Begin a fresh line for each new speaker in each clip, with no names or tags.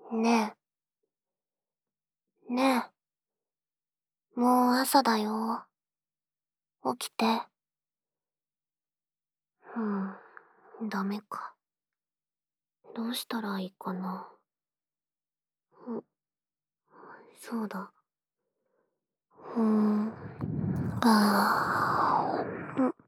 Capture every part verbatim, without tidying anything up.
ねえ、ねえ、もう朝だよ。起きて。うん、ダメか。どうしたらいいかな。う、そうだ。うーん、あー、う、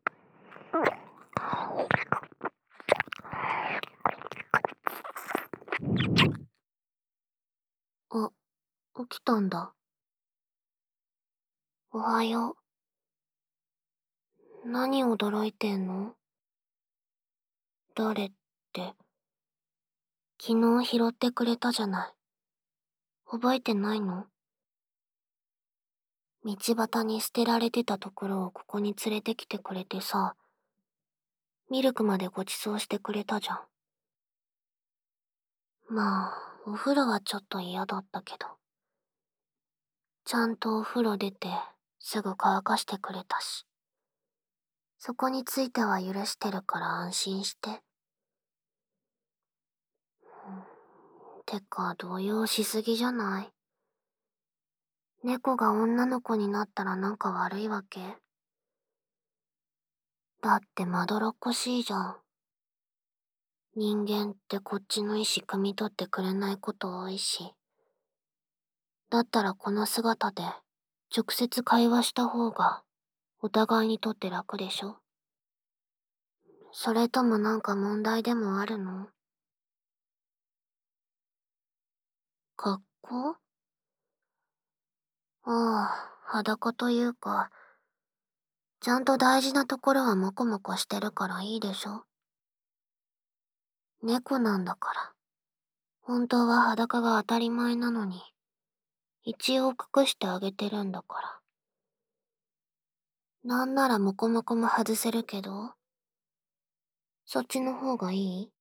あ、起きたんだ。おはよう。何驚いてんの？誰って、昨日拾ってくれたじゃない。覚えてないの？道端に捨てられてたところをここに連れてきてくれてさ、ミルクまでご馳走してくれたじゃん。まあ、お風呂はちょっと嫌だったけど、ちゃんとお風呂出てすぐ乾かしてくれたし、そこについては許してるから安心して。てか、動揺しすぎじゃない？猫が女の子になったらなんか悪いわけ？だってまどろっこしいじゃん。人間ってこっちの意思汲み取ってくれないこと多いし。だったらこの姿で直接会話した方がお互いにとって楽でしょ？それともなんか問題でもあるの？格好？ああ、裸というか、ちゃんと大事なところはモコモコしてるからいいでしょ？猫なんだから。本当は裸が当たり前なのに、一応隠してあげてるんだから。なんならモコモコも外せるけど、そっちの方がいい？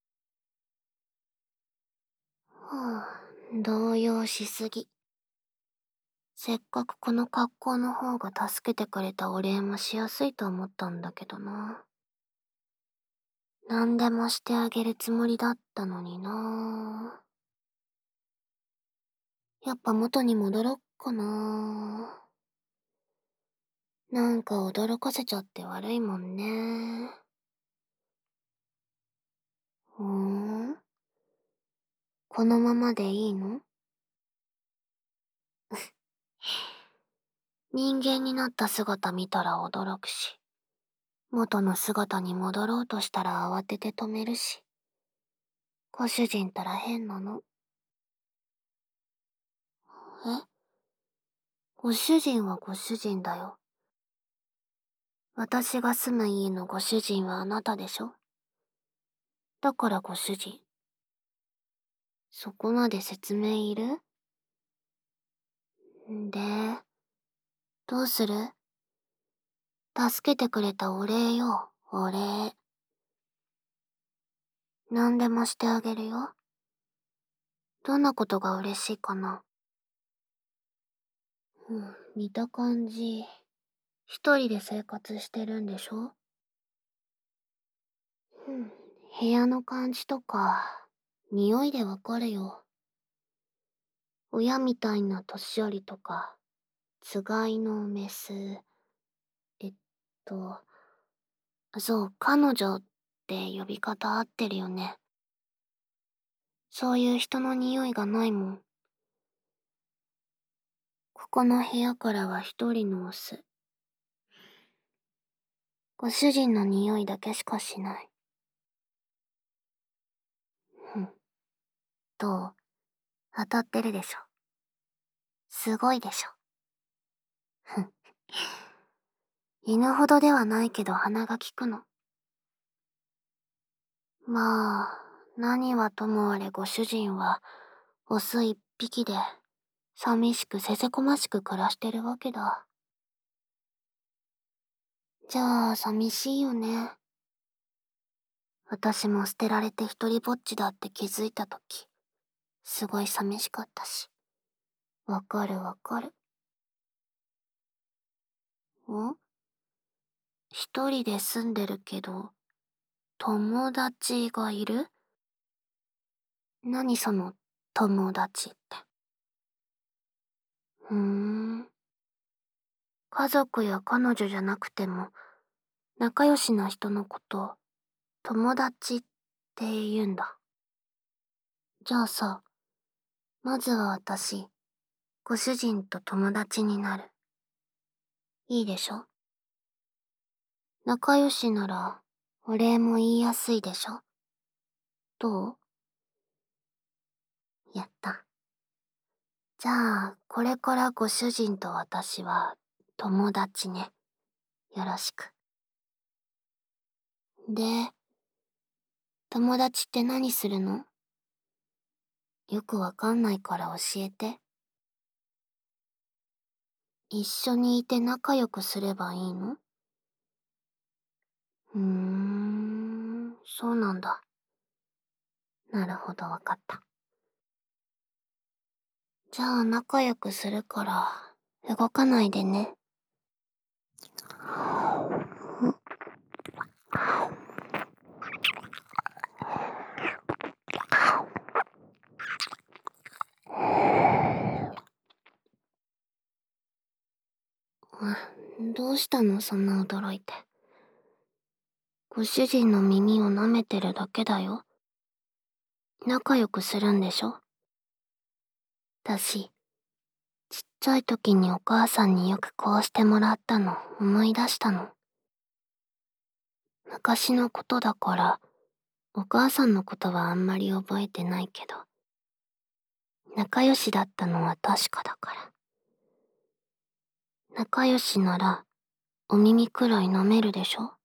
はあ、動揺しすぎ。せっかくこの格好の方が助けてくれたお礼もしやすいと思ったんだけどな。何でもしてあげるつもりだったのにな。やっぱ元に戻ろっかな。なんか驚かせちゃって悪いもんね。ふーん。このままでいいの？人間になった姿見たら驚くし、元の姿に戻ろうとしたら慌てて止めるし。ご主人ったら変なの。え？ご主人はご主人だよ。私が住む家のご主人はあなたでしょ？だからご主人。そこまで説明いる？んで、どうする？助けてくれたお礼よ、お礼。何でもしてあげるよ。どんなことが嬉しいかな？うん、見た感じ、一人で生活してるんでしょ？うん、部屋の感じとか、匂いでわかるよ。親みたいな年寄りとか、つがいのメス、えっと、そう、彼女って呼び方合ってるよね。そういう人の匂いがないもん。ここの部屋からは一人のオス。ご主人の匂いだけしかしない。ふん。どう？当たってるでしょ？すごいでしょ？ふん。犬ほどではないけど鼻が利くの。まあ、何はともあれご主人は、オス一匹で、寂しくせせこましく暮らしてるわけだ。じゃあ、寂しいよね。私も捨てられて一人ぼっちだって気づいたとき、すごい寂しかったし。わかるわかる。ん？一人で住んでるけど、友達がいる？何その友達って。ふーん。家族や彼女じゃなくても、仲良しな人のことを友達って言うんだ。じゃあさ、まずは私、ご主人と友達になる。いいでしょ？仲良しなら、お礼も言いやすいでしょ？どう？やった。じゃあ、これからご主人と私は友達ね。よろしく。で、友達って何するの？よくわかんないから教えて。一緒にいて仲良くすればいいの？うーん、そうなんだ。なるほど、わかった。じゃあ仲良くするから、動かないでね。どうしたの、そんな驚いて。ご主人の耳を舐めてるだけだよ。仲良くするんでしょ？私、ちっちゃい時にお母さんによくこうしてもらったの思い出したの。昔のことだから、お母さんのことはあんまり覚えてないけど、仲良しだったのは確かだから。仲良しなら、お耳くらい舐めるでしょ？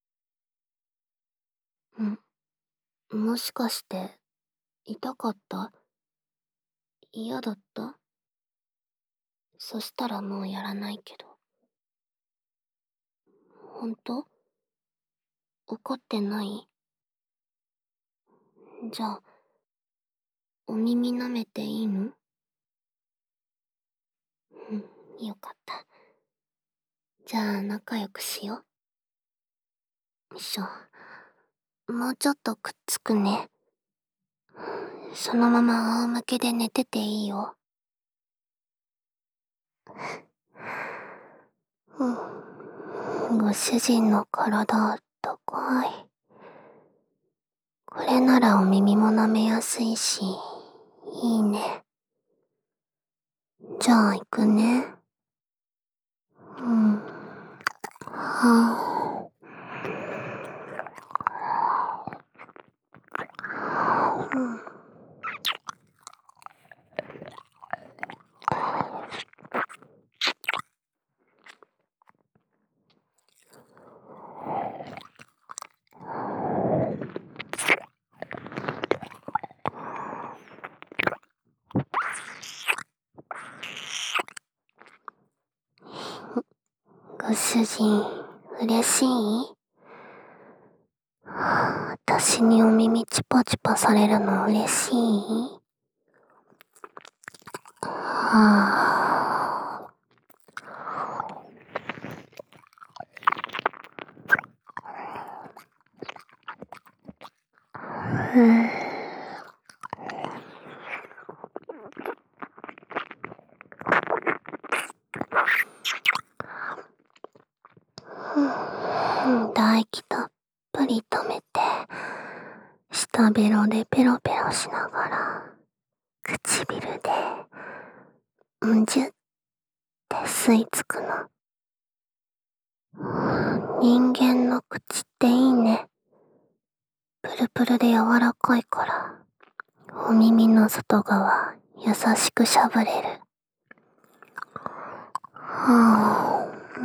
ん、もしかして、痛かった？嫌だった？そしたらもうやらないけど。ほんと？怒ってない？じゃあ、お耳舐めていいの？うん、よかった。じゃあ仲良くしよう。よいしょ。もうちょっとくっつくね。そのまま仰向けで寝てていいよ。うん。ご主人の体あったかい。これならお耳も舐めやすいし、いいね。じゃあ行くね。うん。はぁ。うん。ご主人、嬉しい？私にお耳チパチパされるの嬉しい？はぁ。うん。唾液たっぷり溜めて、下ベロでペロペロしながら、唇で、んじゅって吸い付くの。人間の口っていいね。プルプルで柔らかいから、お耳の外側、優しくしゃぶれる。はぁ、うん。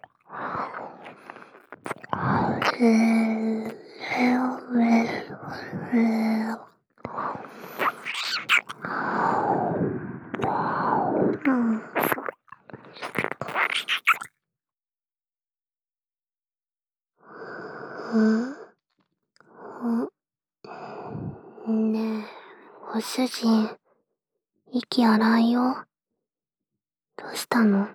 レレオレレオ。うん。うん？ねえ、ご主人、息荒いよ。どうしたの？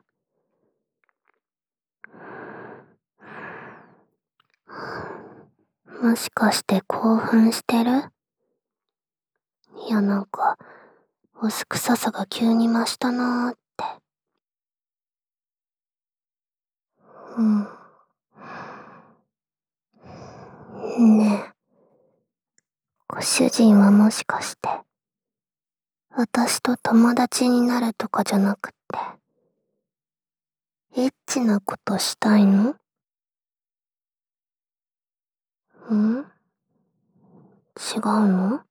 もしかして興奮してる？ いやなんか、干す臭さが急に増したなーって。うん。ねえ、ご主人はもしかして、私と友達になるとかじゃなくって、エッチなことしたいの？ん？違うの？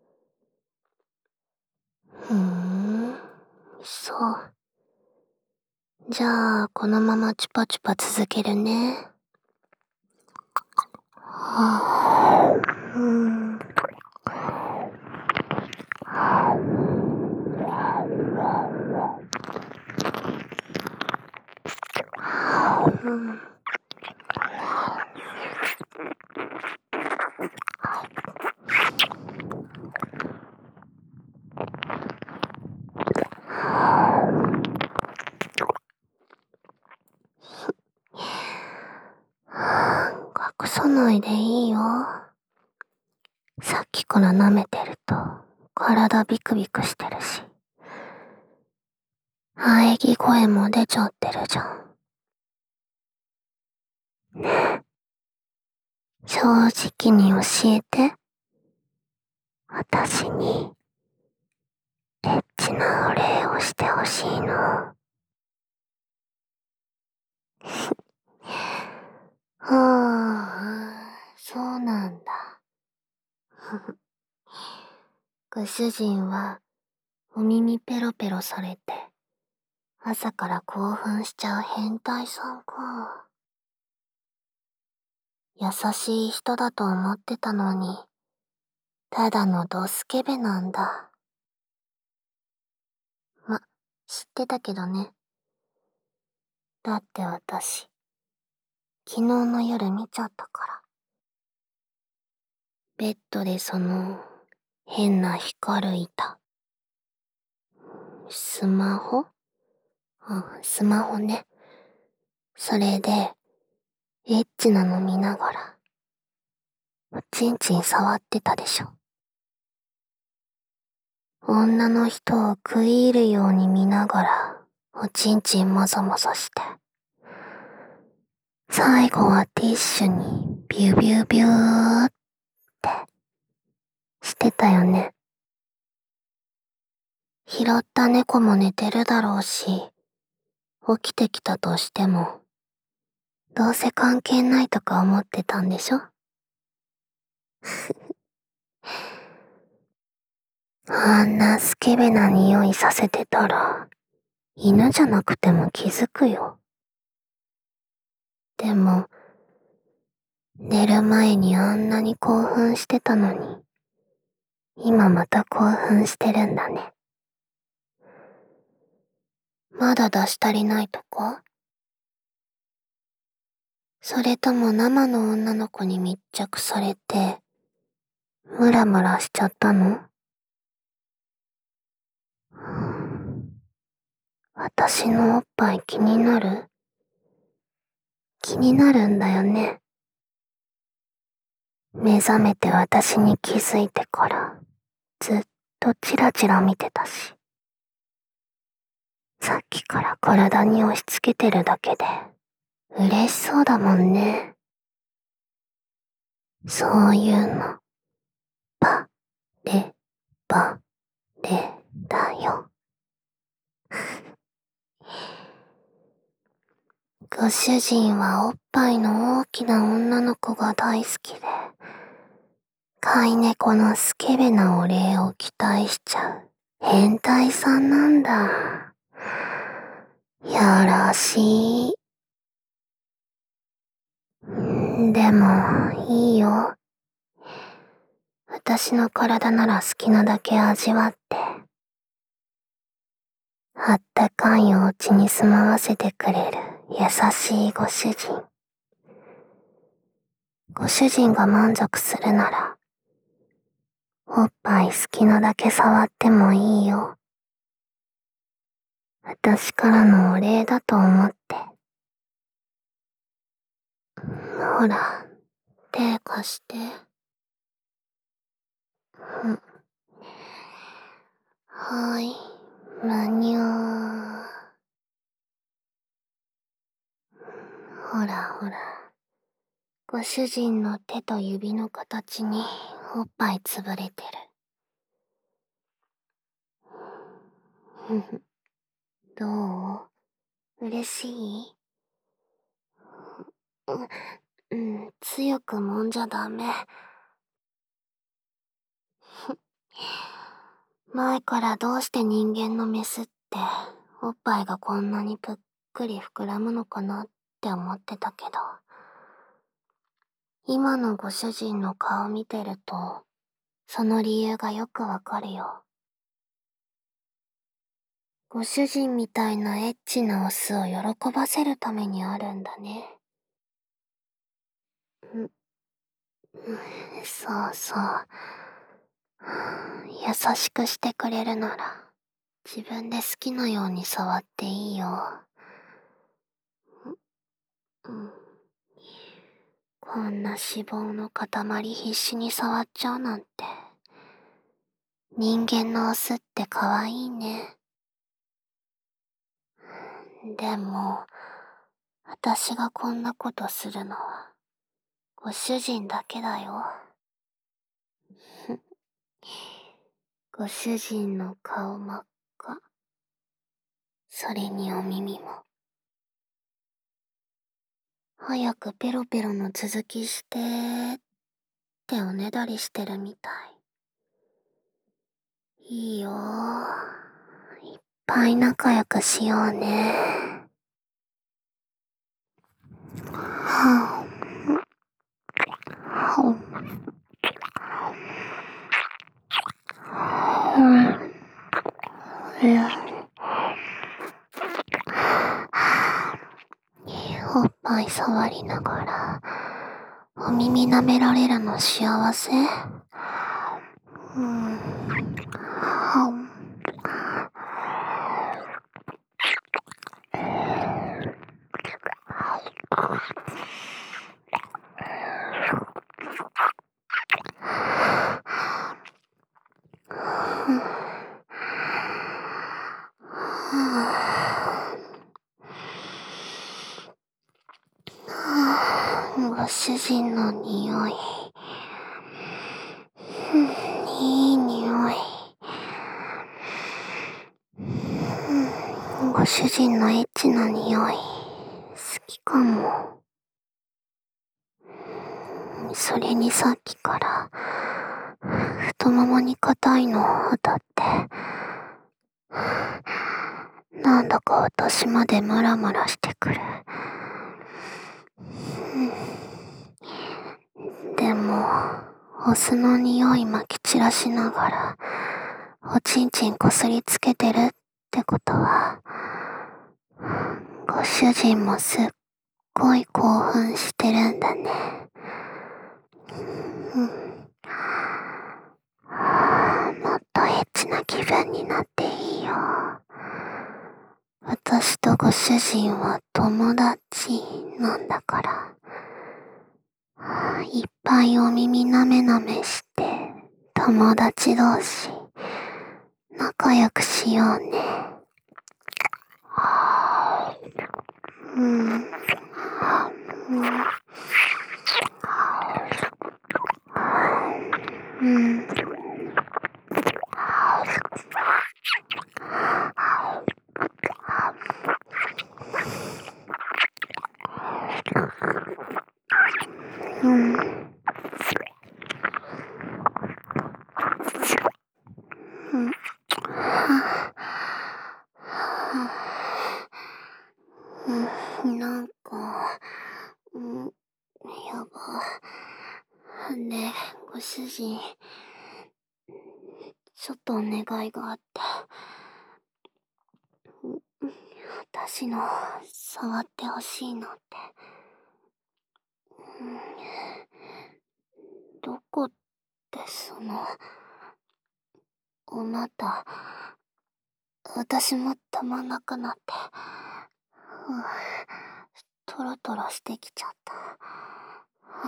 ふーん、そう。じゃあ、このままチュパチュパ続けるね。はぁ、うーん。うん。隠さないでいいよ。さっきから舐めてると、体ビクビクしてるし。喘ぎ声も出ちゃってるじゃん。正直に教えて。私に、エッチなお礼をしてほしいの。はあ、そうなんだ。ご主人は、お耳ペロペロされて、朝から興奮しちゃう変態さんか。優しい人だと思ってたのに、ただのドスケベなんだ。ま、知ってたけどね。だって私、昨日の夜見ちゃったから。ベッドでその、変な光る板。スマホ？うん、スマホね。それで、エッチなの見ながら、おちんちん触ってたでしょ。女の人を食い入るように見ながら、おちんちんもぞもぞして。最後はティッシュにビュビュビューってしてたよね。拾った猫も寝てるだろうし、起きてきたとしても、どうせ関係ないとか思ってたんでしょ？あんなスケベな匂いさせてたら、犬じゃなくても気づくよ。でも、寝る前にあんなに興奮してたのに、今また興奮してるんだね。まだ出し足りないとか？それとも生の女の子に密着されて、ムラムラしちゃったの？私のおっぱい気になる？気になるんだよね。目覚めて私に気づいてから、ずっとチラチラ見てたし。さっきから体に押し付けてるだけで、嬉しそうだもんね。そういうの、パ、レ、バ、レだよ。ご主人はおっぱいの大きな女の子が大好きで、飼い猫のスケベなお礼を期待しちゃう変態さんなんだ。やらしい。でも、いいよ。私の体なら好きなだけ味わって。あったかいお家に住まわせてくれる優しいご主人。ご主人が満足するなら、おっぱい好きなだけ触ってもいいよ。私からのお礼だと思って。ほら、手貸して。うん。 はい、むにゅー。ほらほら、ご主人の手と指の形におっぱいつぶれてる。ふふ、どう？嬉しい？う、うん、強く揉んじゃダメ。前からどうして人間のメスっておっぱいがこんなにぷっくり膨らむのかなって思ってたけど、今のご主人の顔見てると、その理由がよくわかるよ。ご主人みたいなエッチなオスを喜ばせるためにあるんだね。ん、そうそう。優しくしてくれるなら、自分で好きなように触っていいよ。うん、こんな脂肪の塊必死に触っちゃうなんて。人間のオスって可愛いね。でも、私がこんなことするのは、ご主人だけだよ。ご主人の顔真っ赤。それにお耳も。早くペロペロの続きしてーっておねだりしてるみたい。いいよー。いっぱい仲良くしようね。はぁ、はぁ、うん、うん。おっぱい触りながら、お耳舐められるの幸せ？うん。はん。ご主人の匂い。いい匂い。ご主人のエッチな匂い、好きかも。それにさっきから、太ももに硬いの当たって、なんだか私までムラムラしてくる。でも、お酢の匂い撒き散らしながら、おちんちんこすりつけてるってことは、ご主人もすっごい興奮してるんだね。うん、もっとエッチな気分になっていいよ。私とご主人は友達なんだから。いっぱいお耳なめなめして、友達同士、仲良くしようね。うん。うん。うん。うん。うん。うん、なんか、うん、やば。ねえ、ご主人、ちょっとお願いがあって。私の触ってほしいのって。うん、どこってその、お股、私もたまんなくなって、うん、トロトロしてきちゃった。うん、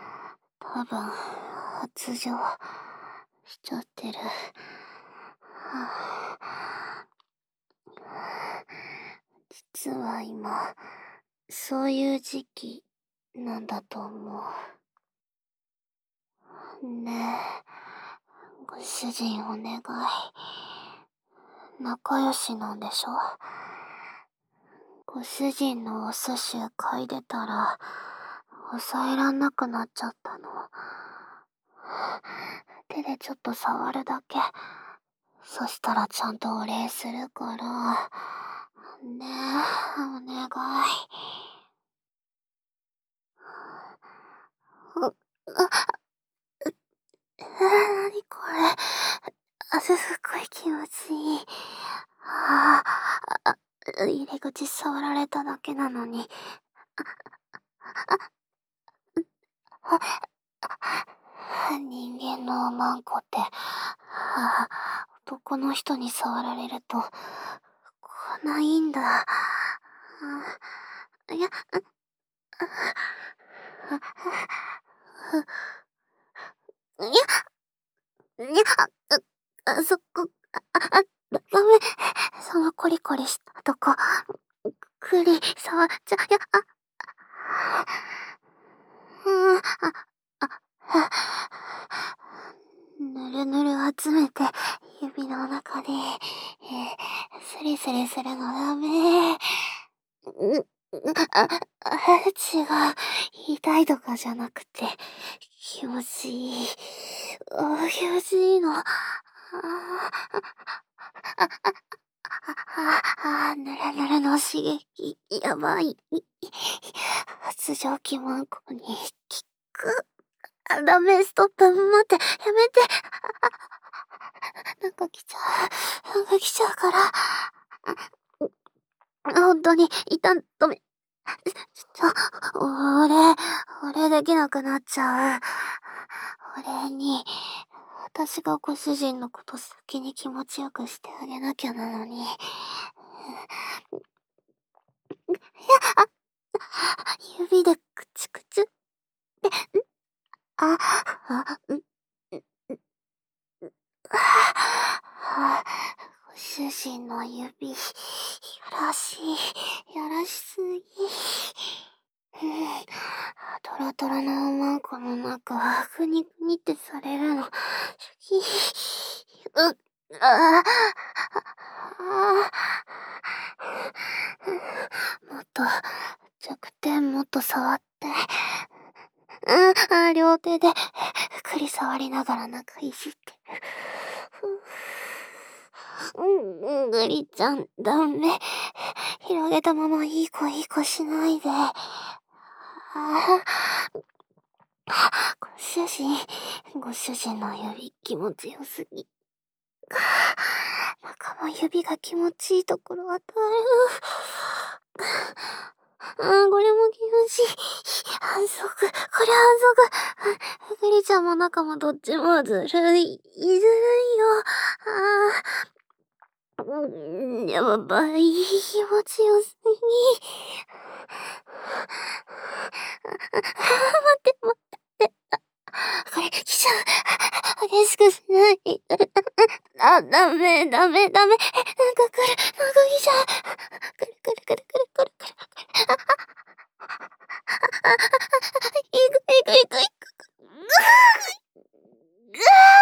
多分、発情しちゃってる。 実は今、そういう時期なんだと思う。ねえ、ご主人お願い。仲良しなんでしょ？ご主人のお寿司嗅いでたら、抑えらんなくなっちゃったの。手でちょっと触るだけ。そしたらちゃんとお礼するから。ねえ、お願い。う、あ、えー、なにこれ。あ、すっごい気持ちいい。ああ、あ、入り口触られただけなのに。人間のおまんこって、あ、男の人に触られると、こうないんだ。いや、いや、いや、あ、そこ、あ、あ、ダメ。そのコリコリしたとこ、くり、触っちゃ、いや、あ、うん、あ、あ、ぬるぬる集めて、指の中で、えー、スリスリするのダメ。う、う、あ、あ、違う。痛いとかじゃなくて、気持ちいい。あ、気持ちいいの。あ、あ、あ、ぬるぬるの刺激、やばい。発情期マンコに効く。あ、ダメ、ストップ、待って、やめて。なんか来ちゃう。なんか来ちゃうから。本当に、一旦止め。ちょ、俺、俺できなくなっちゃう。俺に、私がご主人のこと先に気持ちよくしてあげなきゃなのに。いや、あ、指でくちくちゅって、あ、あ、ん、ん、あ、ご主人の指、やらしい、やらしすぎ。うん、トロトロのおまんこの中、グニグニってされるの。う、ああ、もっと、弱点もっと触って。うん、あ、両手で、くり触りながら中いじってる。うん、うん、グリちゃん、ダメ。広げたままいい子いい子しないで。ああ、ご主人、ご主人の指気持ちよすぎ。中も指が気持ちいいところ当たる。ああ、これも気持ちいい。反則。これ反則。グリちゃんも中もどっちもずるい。ずるいよ。ああ。うん、やばい。気持ちよすぎ。待って、待って。これ、来ちゃう。激しくしない。あ、ダメ、ダメ、ダメ。なんか来る。なんか来ちゃう。来る、来る、来る、来る、来る、来る。いく、いく、いく、いく。ぐーぐ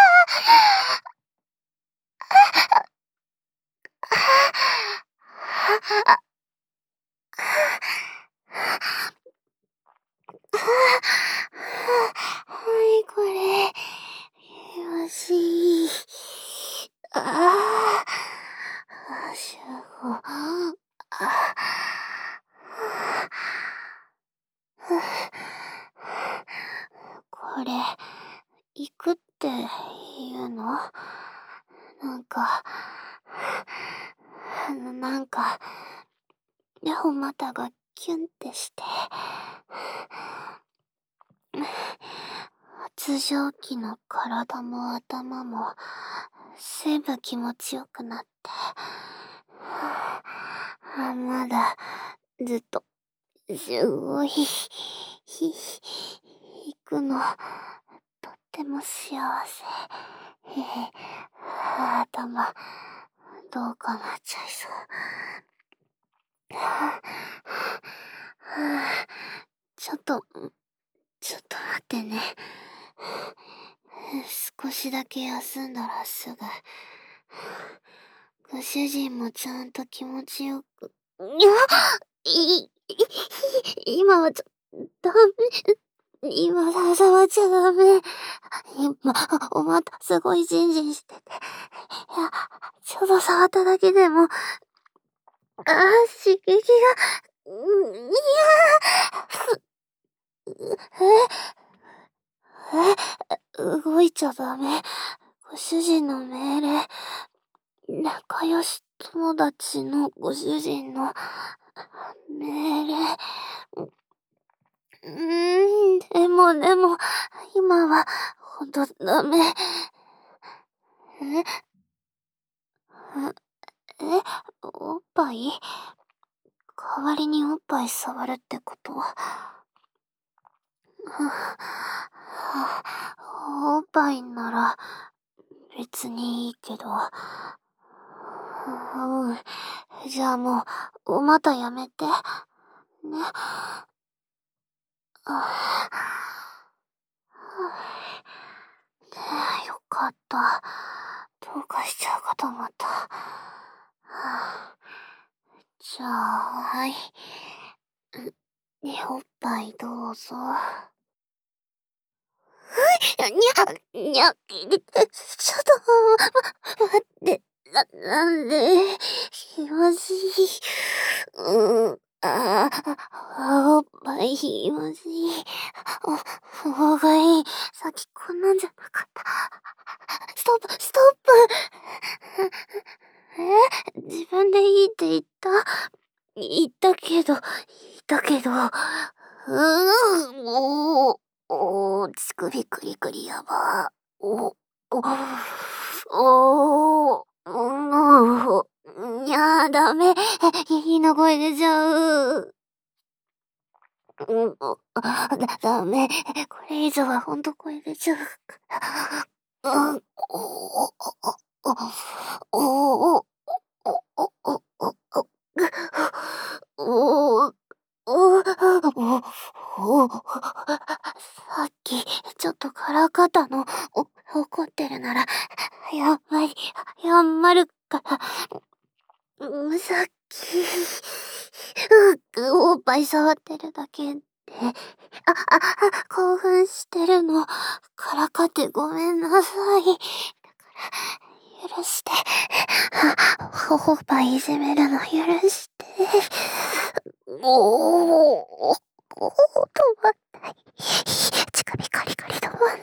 ーあ、はい、これ。よし。ああ、しゅご。あこれ、行くって言うの？なんか、なんか、両股がキュンってして、発情期の体も頭も全部気持ちよくなって、あ、まだずっとすごい、ひ、ひ、行くの、とっても幸せ。へへ、 頭、どうかなっちゃいそう。ちょっと、ちょっと待ってね。少しだけ休んだらすぐ。ご主人もちゃんと気持ちよく。いや、い、い、今はちょ、ダメ。今さ、触っちゃダメ。今、おまたすごいジンジンしてて。いや、ちょっと触っただけでも、ああ、刺激が、うんいやえ、え、動いちゃダメ。ご主人の命令。仲良し友達のご主人の命令。うーん、でもでも、今は、ほんとダメ。え、え、おっぱい代わりにおっぱい触るってことは、おっぱいなら別にいいけど。うん。じゃあもう、お股やめて。ね。あねえ、よかった。どうかしちゃうかと思った。じゃあ、はい。ね、おっぱいどうぞ。にゃ、にゃ、ちょっと、待って、な、なんで、気持ちいい。うん、ああ、おっぱい気持ちいい。お、方がいい。さっきこんなんじゃなかった。ストップ、ストップえ自分でいいって言った言ったけど、言ったけど、うーん、もう、おー、乳首クリクリやば。お、お、おー、おー、いやー、ダメ。いいの声出ちゃう。うん、だ、ダメ。これ以上はほんと声出ちゃう。うん、おー、お、お、お、お、お、お、お、お、お、お、お、さっき、ちょっとからかったの、お、怒ってるなら、やっぱり、謝るから、うん、さっき、う、おっぱい触ってるだけで、あ、あ、興奮してるの、からかってごめんなさい。だから、許して。おっぱいいじめるの許して。おー、おー、止まんない。乳首カリカリ止まんない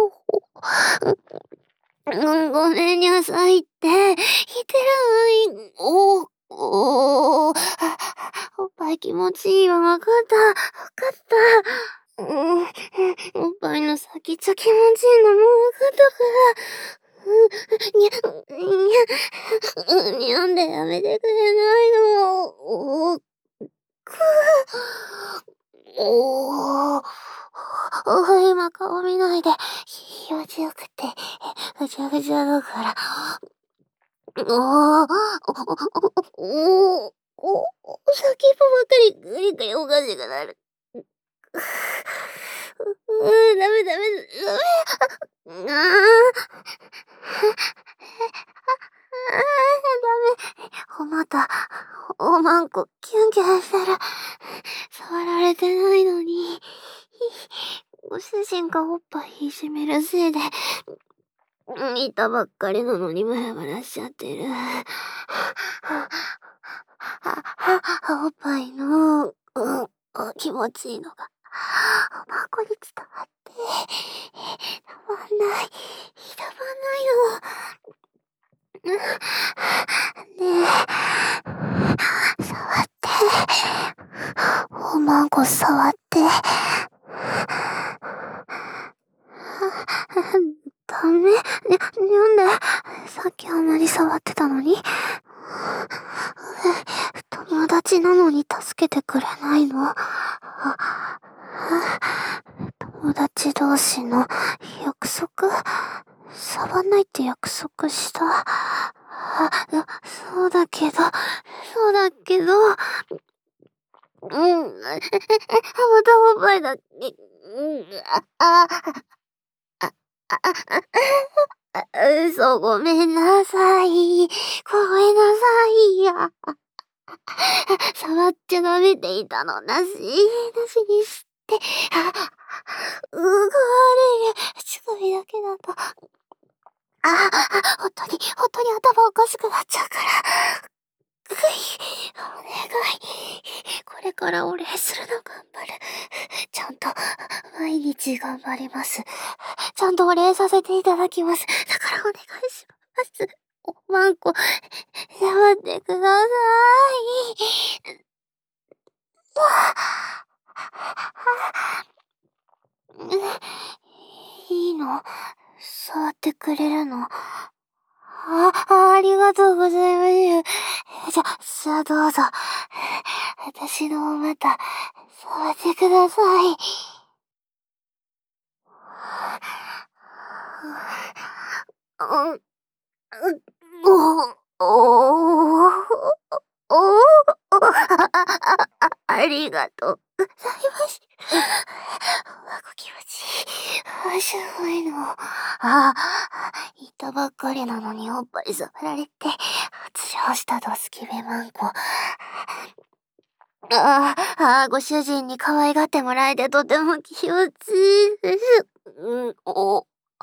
の。うん、ごめんなさいって。言ってるのに、おー、おー、おっぱい気持ちいいわ、わかった、わかった。うん、おっぱいの先っちょ気持ちいいのもわかったから。うん、にゃ、にゃ、にゃんでやめてくれないの。おー、くー、おー、おー、今顔見ないで。気持ちよくて、ぐちゃぐちゃだから。おー、おー、おー、先っぽばっかりグリグリおかしくなる。うー、ダメダメ、ダメ。あー、あー、ダメ。おまた、おまんこ、キュンキュンしてる。触られてないのに。ご主人がおっぱいいじめるせいで、見たばっかりなのにムラムラしちゃってる。おっぱいの、うん、気持ちいいのが、おまんこに伝わって、たまんない、たまんないの。ねえ、触って、おまんこ触って、ダメ？にゃ、なんで？さっきあんなに触ってたのに？友達なのに助けてくれないの？友達同士の約束？ 触んないって約束した。あ、そうだけど、そうだけど、うん、またおっぱいだっけ、うん、あ、あ、あ、あ、あ、嘘、ごめんなさい。ごめんなさいや。触っちゃダメって言ったの。なし、なしにして。あ、うがれる。乳首だけだと。あ、本当に、本当に頭おかしくなっちゃうから。ぐい、お願い。これからお礼するの頑張る。ちゃんと、毎日頑張ります。ちゃんとお礼させていただきます。だからお願いします。おまんこ、やってください。いいの？触ってくれるの？あ、ありがとうございます。じゃ、じゃあどうぞ。私のお股、触ってください。うん、お、お、お、ありがとうございます。ご気持ちいい。すごいの。あ、言ったばっかりなのにおっぱい触られて、発情したドスケベマンコ。ああ、ご主人に可愛がってもらえてとても気持ちいいです。うん、お、おっ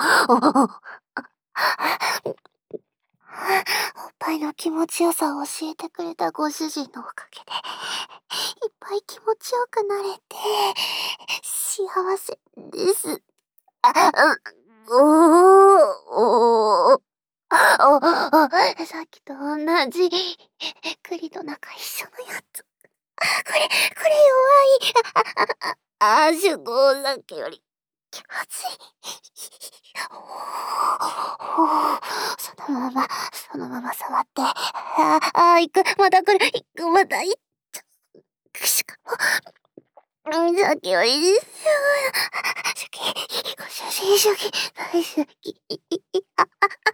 ぱいの気持ちよさを教えてくれたご主人のおかげで、いっぱい気持ちよくなれて、幸せです。あ、う、おー、おー、お、お、さっきと同じ、栗と仲一緒のやつ。これ、これ弱い。あ、あ、あ、主語だけより気まずい。おー、そのまま、そのまま触って。あ、あ、行く、また来る、行く、また行っちゃう。しかも、うん、さっきより、初期、ご主人初期、大好き。あ、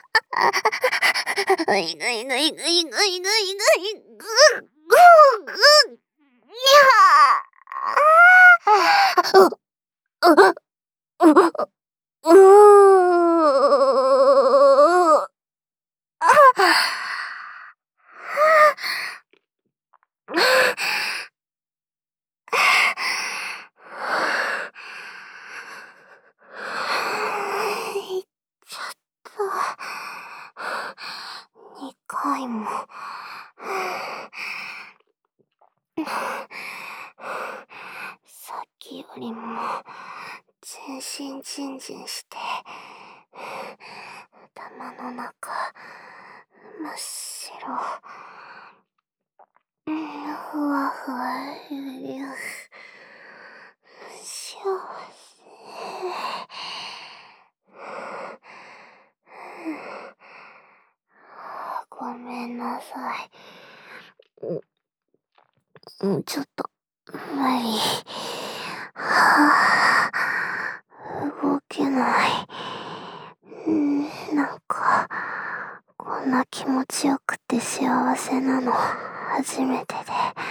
あ、いぐいぐいぐいぐいぐいぐい、ぐ、ぐ、ぐ、にゃー。う、う、う、うー。いっちゃった。にかいも。さっきよりも全身ジンジンして、頭の中真っ白。うん、ふわふわ、幸せ。ごめんなさい。うん、ちょっと、無理。はぁ、動けない。うん、なんか、こんな気持ちよくて幸せなの、初めてで。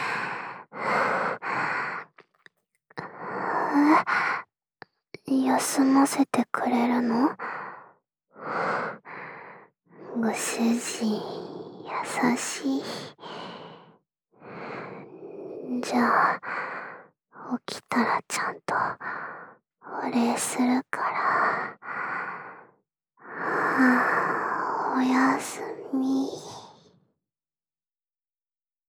休ませてくれるの？ご主人、優しい。じゃあ、起きたらちゃんとお礼するから。はあ、おやすみ。